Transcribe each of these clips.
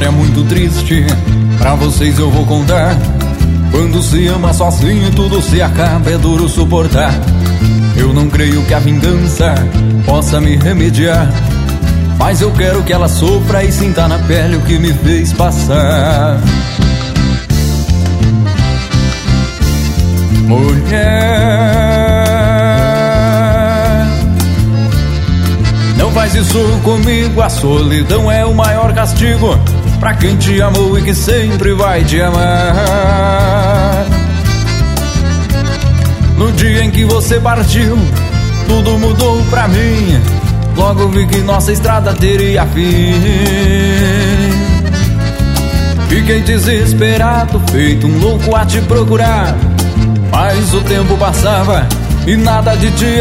história muito triste, pra vocês eu vou contar. Quando se ama sozinho tudo se acaba, é duro suportar. Eu não creio que a vingança possa me remediar, mas eu quero que ela sofra e sinta na pele o que me fez passar. Mulher, não faz isso comigo, a solidão é o maior castigo pra quem te amou e que sempre vai te amar. No dia em que você partiu, tudo mudou pra mim. Logo vi que nossa estrada teria fim. Fiquei desesperado, feito um louco a te procurar, mas o tempo passava e nada de te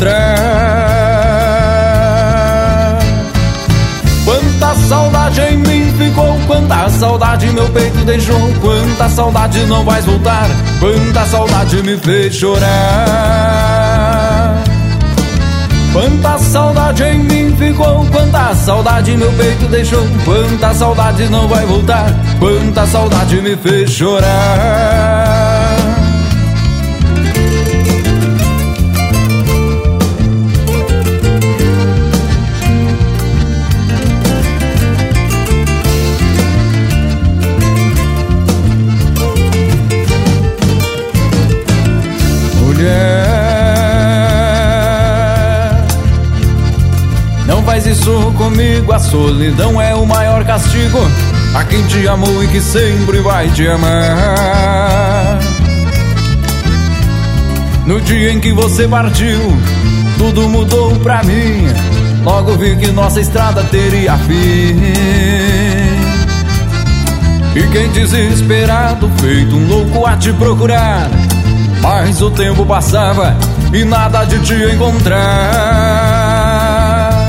encontrar. Quanta saudade em mim ficou, quanta saudade meu peito deixou, quanta saudade não vais voltar, quanta saudade me fez chorar. Quanta saudade em mim ficou, quanta saudade meu peito deixou, quanta saudade não vai voltar, quanta saudade me fez chorar. Não faz isso comigo, a solidão é o maior castigo a quem te amou e que sempre vai te amar. No dia em que você partiu, tudo mudou pra mim. Logo vi que nossa estrada teria fim. Fiquei desesperado, feito um louco a te procurar, mas o tempo passava e nada de te encontrar.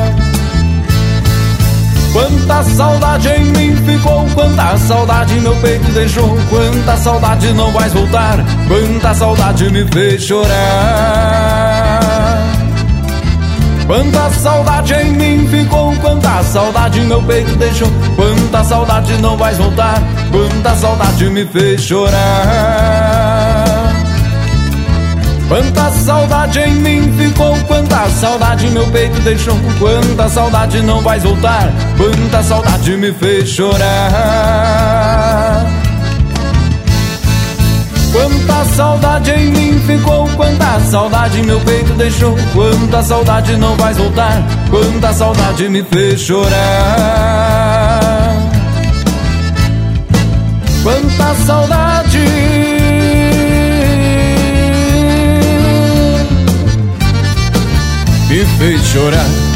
Quanta saudade em mim ficou, quanta saudade meu peito deixou, quanta saudade não vais voltar, quanta saudade me fez chorar. Quanta saudade em mim ficou, quanta saudade meu peito deixou, quanta saudade não vais voltar, quanta saudade me fez chorar. Quanta saudade em mim ficou, quanta saudade meu peito deixou, quanta saudade não vais voltar, quanta saudade me fez chorar. Quanta saudade em mim ficou, quanta saudade meu peito deixou, quanta saudade não vais voltar, quanta saudade me fez chorar. Quanta saudade me fez chorar.